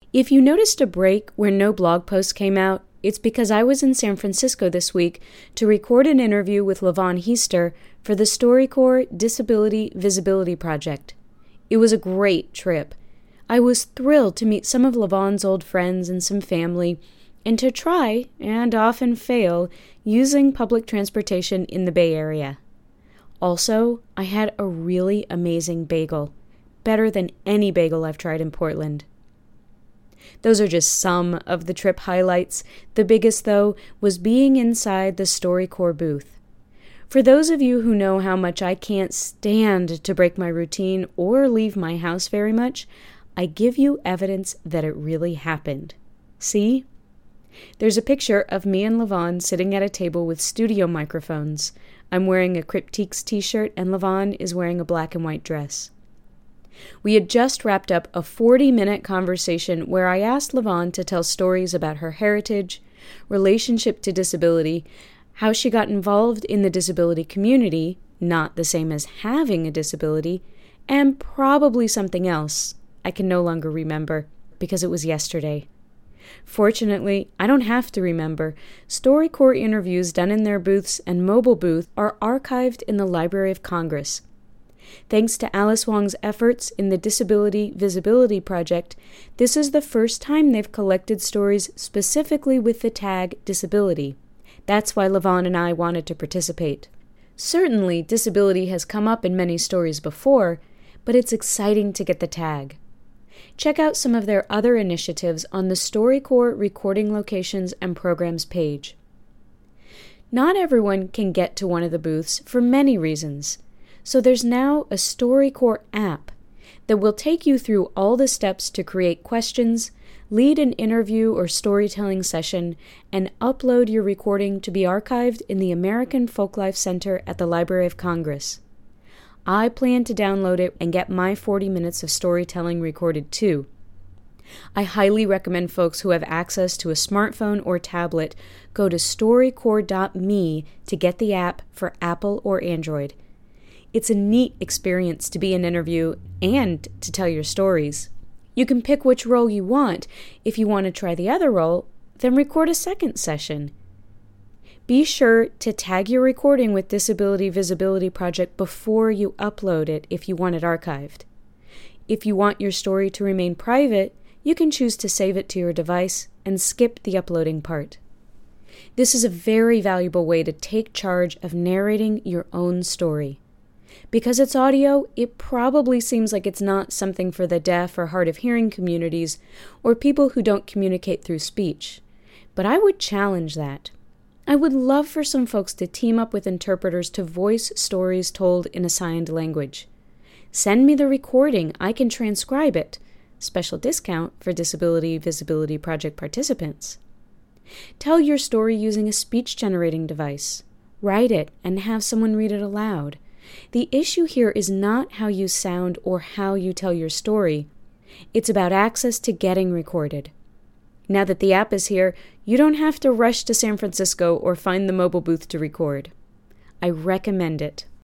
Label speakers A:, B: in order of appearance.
A: If you noticed a break where no blog post came out, it's because I was in San Francisco this week to record an interview with Levon Heister for the StoryCorps Disability Visibility Project. It was a great trip. I was thrilled to meet some of Levon's old friends and some family, and to try, and often fail, using public transportation in the Bay Area. Also, I had a really amazing bagel, better than any bagel I've tried in Portland. Those are just some of the trip highlights. The biggest, though, was being inside the StoryCorps booth. For those of you who know how much I can't stand to break my routine or leave my house very much, I give you evidence that it really happened. See? There's a picture of me and Levon sitting at a table with studio microphones. I'm wearing a Cryptiques t-shirt and Levon is wearing a black and white dress. We had just wrapped up a 40-minute conversation where I asked Levon to tell stories about her heritage, relationship to disability, how she got involved in the disability community, not the same as having a disability, and probably something else I can no longer remember because it was yesterday. Fortunately, I don't have to remember. StoryCorps interviews done in their booths and mobile booth are archived in the Library of Congress. Thanks to Alice Wong's efforts in the Disability Visibility Project, this is the first time they've collected stories specifically with the tag disability. That's why Levon and I wanted to participate. Certainly, disability has come up in many stories before, but it's exciting to get the tag. Check out some of their other initiatives on the StoryCorps Recording Locations and Programs page. Not everyone can get to one of the booths for many reasons. So there's now a StoryCorps app that will take you through all the steps to create questions, lead an interview or storytelling session, and upload your recording to be archived in the American Folklife Center at the Library of Congress. I plan to download it and get my 40 minutes of storytelling recorded too. I highly recommend folks who have access to a smartphone or tablet go to storycorps.me to get the app for Apple or Android. It's a neat experience to be in an interview and to tell your stories. You can pick which role you want. If you want to try the other role, then record a second session. Be sure to tag your recording with Disability Visibility Project before you upload it if you want it archived. If you want your story to remain private, you can choose to save it to your device and skip the uploading part. This is a very valuable way to take charge of narrating your own story. Because it's audio, it probably seems like it's not something for the deaf or hard of hearing communities or people who don't communicate through speech. But I would challenge that. I would love for some folks to team up with interpreters to voice stories told in a signed language. Send me the recording. I can transcribe it. Special discount for Disability Visibility Project participants. Tell your story using a speech-generating device. Write it and have someone read it aloud. The issue here is not how you sound or how you tell your story. It's about access to getting recorded. Now that the app is here, you don't have to rush to San Francisco or find the mobile booth to record. I recommend it.